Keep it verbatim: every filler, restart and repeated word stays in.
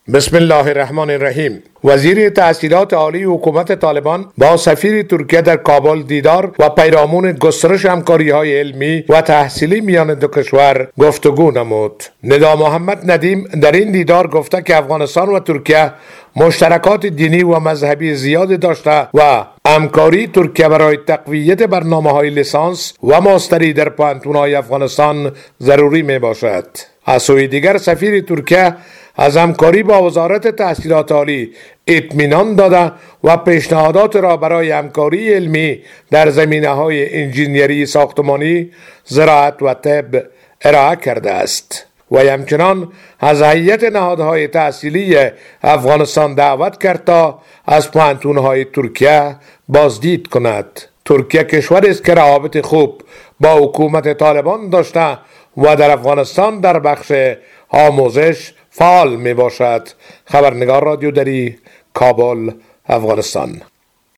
بسم الله الرحمن الرحیم. وزیر تحصیلات عالی حکومت طالبان با سفیر ترکیه در کابل دیدار و پیرامون گسترش همکاری‌های علمی و تحصیلی میان دو کشور گفتگو نمود. ندا محمد ندیم در این دیدار گفته که افغانستان و ترکیه مشترکات دینی و مذهبی زیاد داشته و همکاری ترکیه برای تقویت برنامه‌های لیسانس و ماستری در پوهنتون‌های افغانستان ضروری می باشد. از سوی دیگر سفیر ترکیه از همکاری با وزارت تحصیلات عالی اطمینان داده و پیشنهادات را برای همکاری علمی در زمینه‌های انجینری ساختمانی، زراعت و طب ارائه کرده است و همچنان از هیئت نهادهای تحصیلی افغانستان دعوت کرد تا از پوهنتون‌های ترکیه بازدید کند. ترکیه کشوری است که روابط خوب با حکومت طالبان داشته و در افغانستان در بخش آموزش فعال می باشد. خبرنگار رادیو دری، کابل، افغانستان.